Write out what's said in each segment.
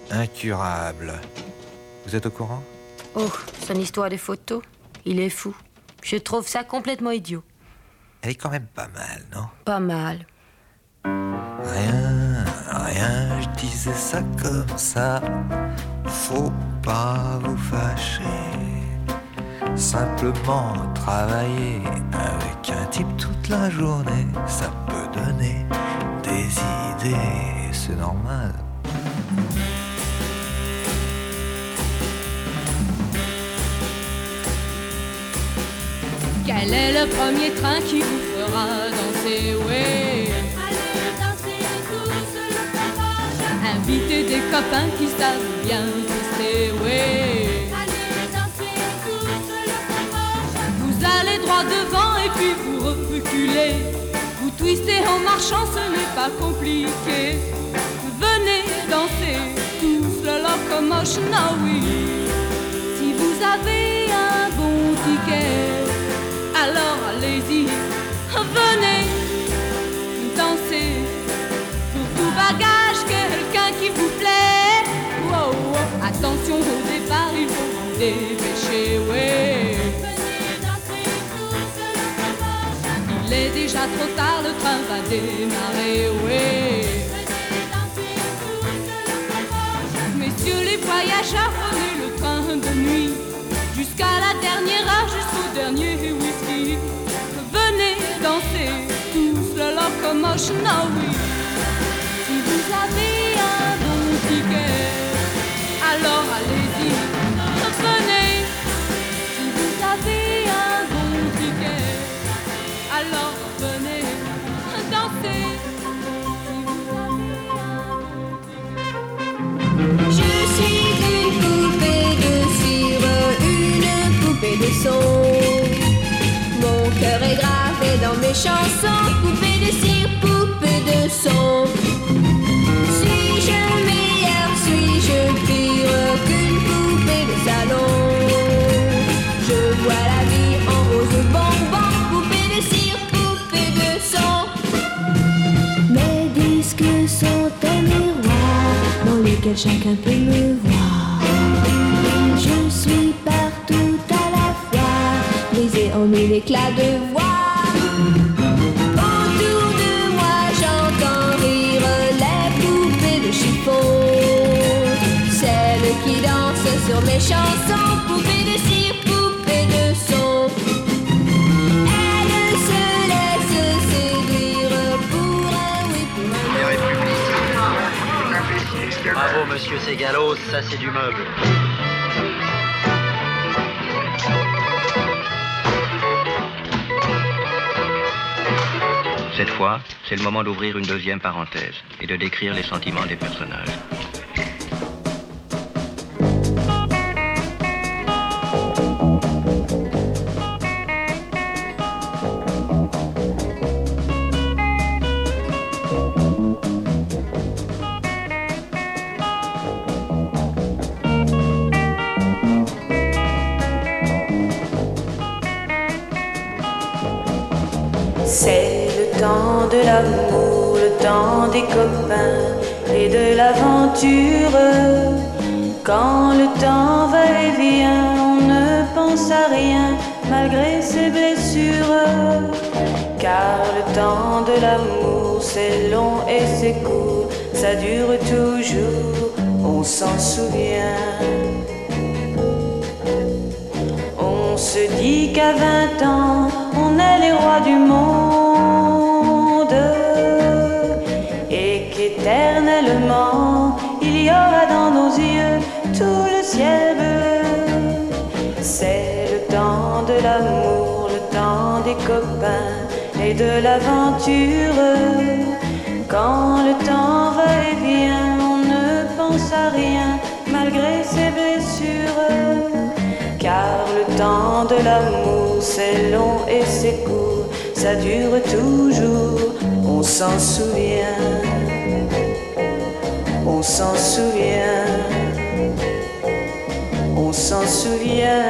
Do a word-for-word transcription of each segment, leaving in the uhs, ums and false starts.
incurable. Vous êtes au courant? Oh, son histoire de photos, il est fou. Je trouve ça complètement idiot. Elle est quand même pas mal, non? Pas mal. Rien, rien, je disais ça comme ça. Faut pas vous fâcher. Simplement travailler avec un type toute la journée, ça peut donner des idées, c'est normal. Quel est le premier train qui vous fera danser? Ouais. Allez danser tous le fromage. Invitez des copains qui savent bien twister. Ouais. Allez danser tous le fromage. Vous allez droit devant et puis vous reculez. Vous twistez en marchant, ce n'est pas compliqué. Venez danser tous le locomotion, ah oui. Si vous avez un bon ticket, alors allez-y, venez danser. Pour tout bagage, quelqu'un qui vous plaît. Wow, wow. Attention au départ, il faut vous dépêcher, ouais. Venez danser tous le fromage. Il est déjà trop tard, le train va démarrer, ouais. Venez danser tous le fromage. Messieurs les voyageurs, prenez le train de nuit jusqu'à la dernière heure, jusqu'au dernier whisky. Venez danser tous le locomotion, ah oui. Si vous avez un bon ticket, alors allez-y, venez. Si vous avez un bon ticket, alors venez danser. Si vous avez un bon ticket. Je suis une poupée de cire, une poupée de son. Mon cœur est gravé dans mes chansons. Poupée de cire, poupée de son. Suis-je meilleure, suis-je pire qu'une poupée de salon? Je vois la vie en rose bonbon. Poupée de cire, poupée de son. Mes disques sont un miroir dans lequel chacun peut me voir. Je suis partout à la fois, brisée en mille éclats de voix. Autour de moi j'entends rire les poupées de chiffon, celles qui dansent sur mes chansons. Poupées de cire, poupées de son. Elles se laissent séduire pour un oui, pour un non. Bravo, monsieur Ségalos, ça c'est du meuble. Cette fois, c'est le moment d'ouvrir une deuxième parenthèse et de décrire les sentiments des personnages. C'est le temps de l'amour, le temps des copains et de l'aventure. Quand le temps va et vient, on ne pense à rien malgré ses blessures. Car le temps de l'amour, c'est long et c'est court, ça dure toujours, on s'en souvient. On se dit qu'à vingt ans, on est les rois du monde et qu'éternellement, il y aura dans nos yeux tout le ciel bleu. C'est le temps de l'amour, le temps des copains et de l'aventure. Quand le temps va et vient, on ne pense à rien malgré ses blessures. Car le temps de l'amour, c'est long et c'est court, ça dure toujours, on s'en souvient, on s'en souvient, on s'en souvient.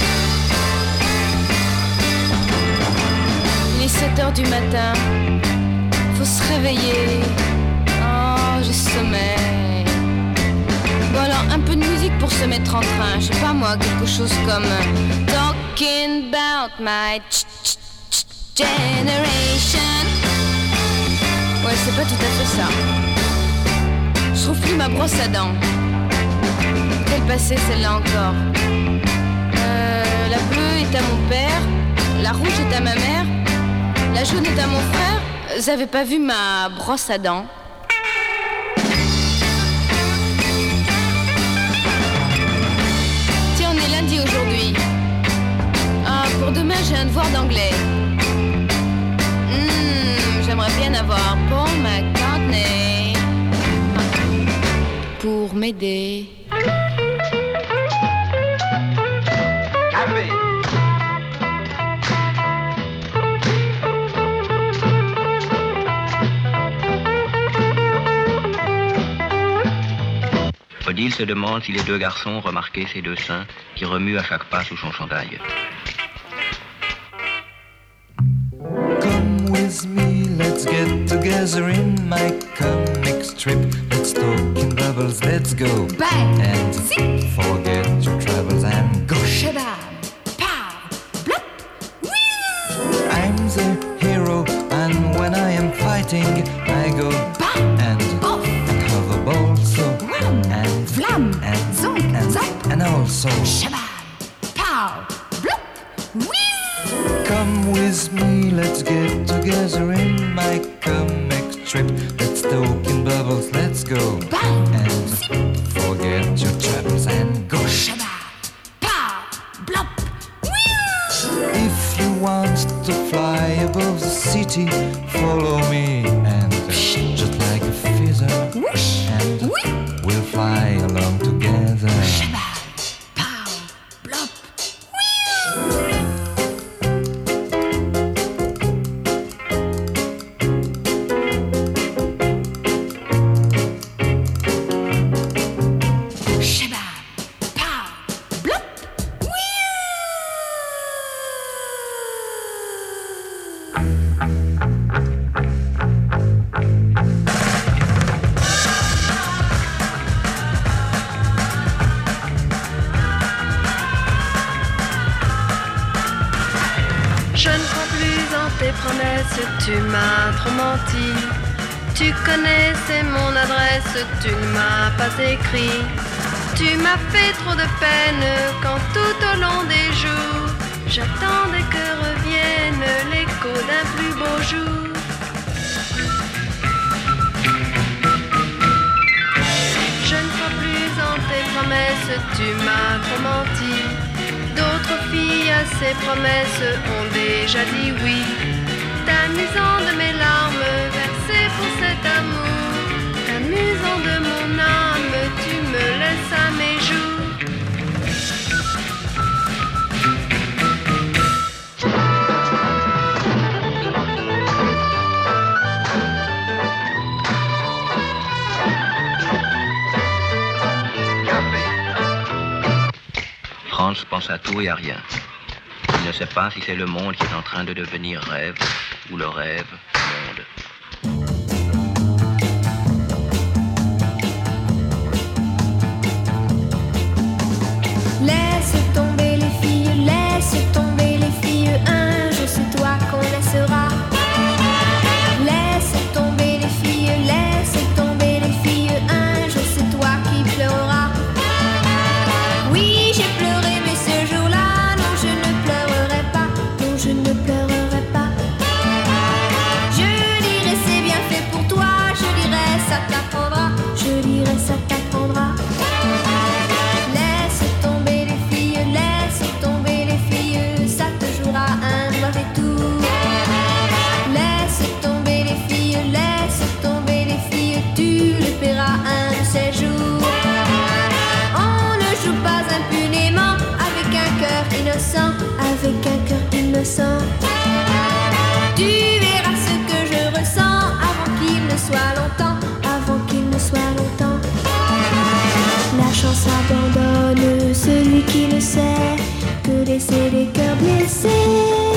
Il est sept heures du matin, faut se réveiller. Oh, j'ai sommeil. Bon alors, un peu de musique pour se mettre en train. Je sais pas moi, quelque chose comme Talking about my generation. Ouais, c'est pas tout à fait ça. Je trouve plus ma brosse à dents. Quelle passée celle-là encore. Euh, la bleue est à mon père, la rouge est à ma mère, la jaune est à mon frère. J'avais pas vu ma brosse à dents. Tiens, on est lundi aujourd'hui. Ah, pour demain j'ai un devoir d'anglais. Hmm, j'aimerais bien avoir Paul McCartney pour m'aider. Café. Odile se demande si les deux garçons ont remarqué ses deux seins qui remuent à chaque pas sous son chandail. Come with me, let's get together in my comic strip. Let's talk in bubbles, let's go. Bang! And Zip! forget your troubles and go. Shabam! Pow! Blop! Whee! I'm the hero, and when I am fighting, I go Bam! and Off! and hoverball, so Wham! and Flam! and Zonk! and Zap! and also. Shabam! Pow! Blop! Whee! Come with me, let's get together in my comic strip. Let's talk in bubbles, let's go. Bang! And Zip! forget your troubles and go. Shabam! Pow! Blop! Whee! If you want to fly above the city, follow me and uh, just like a feather, Whoosh! and Whee! we'll fly along together. Shabam! Pow! Blop! Whee! Shabam! Pow! Blop! Je ne crois plus en tes promesses, tu m'as trop menti. Tu connaissais mon adresse, tu ne m'as pas écrit. Tu m'as fait trop de peine quand tout au long des jours, j'attendais que revienne l'écho d'un plus beau jour. Je ne crois plus en tes promesses, tu m'as trop menti. D'autres filles à ces promesses ont déjà dit oui. T'amusant de mes larmes versées pour cet amour, t'amusant de mon âme, tu me laisses à mes jours. Franz pense à tout et à rien. Il ne sait pas si c'est le monde qui est en train de devenir rêve ou le rêve monde. Laisse tomber les filles, laisse tomber les filles, un jour c'est toi qu'on laissera. Laisse tomber les filles, laisse tomber les filles, un jour c'est toi qui pleureras. Oui, j'ai pleuré, mais ce jour-là, non, je ne pleurerai pas, non, je ne pleurerai pas. Je dirai c'est bien fait pour toi, je dirai ça t'apprendra, je dirai ça t'apprendra. Laisse tomber les filles, laisse tomber les filles, ça te jouera un mauvais tour. Laisse tomber les filles, laisse tomber les filles, tu le paieras un de ces jours. On ne joue pas impunément avec un cœur innocent, avec un cœur innocent. Tu verras ce que je ressens avant qu'il ne soit longtemps, avant qu'il ne soit longtemps. La chance abandonne celui qui ne sait que laisser des cœurs blessés.